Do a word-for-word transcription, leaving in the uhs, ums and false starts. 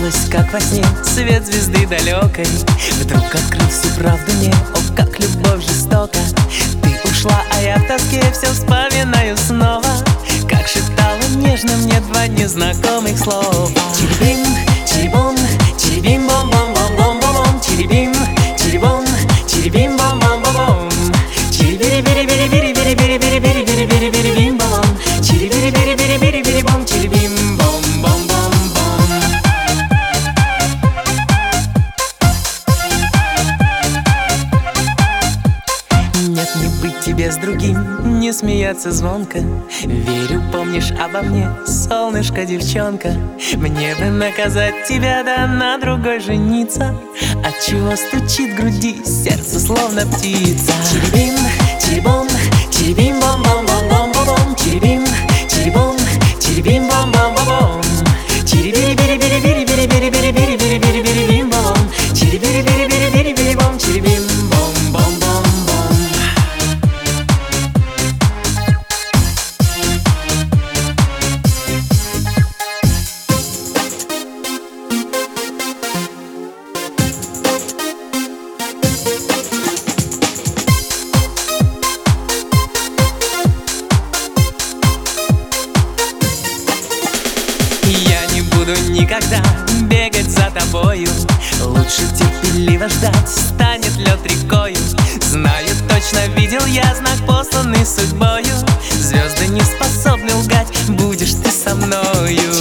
Снилось, как во сне, свет звезды далекой. Вдруг открыл всю правду мне, о, как любовь жестока. Ты ушла, а я в тоске все вспоминаю снова, как шептала нежно мне два незнакомых слова. Чирибим, чирибом, чирибим, бом-бом-бом-бом-бом. Чирибим, чирибом, чирибим, бом-бом-бом-бом. Чирибири-бири-бири-бири-бири-бири-бири-бири-бири-бим-бом. Чирибири-бири-бири-бири-бири-бом. Чирибим, бом-бом-бом-бом. Нет, не быть тебе с другим, не смеяться звонко. Верю, помнишь обо мне, солнышко, девчонка. Мне бы наказать тебя, да на другой жениться. Отчего стучит в груди сердце, словно птица. Чирибим, чирибом, чирибим, бом-бом-бом-бом-бом. Чирибим, чирибом, чирибим, бом-бом-бом-бом. Чирибири-бири-бири-бири-бири-бири-бири-бири-бири-бири-бим-бом. Чирибири-бири-бири-бири-бири-бом. Чирибим, бом-бом-бом-бом. Буду никогда бегать за тобою. Лучше терпеливо ждать, станет лед рекою. Знаю точно, видел я знак, посланный судьбою. Звезды не способны лгать, будешь ты со мною.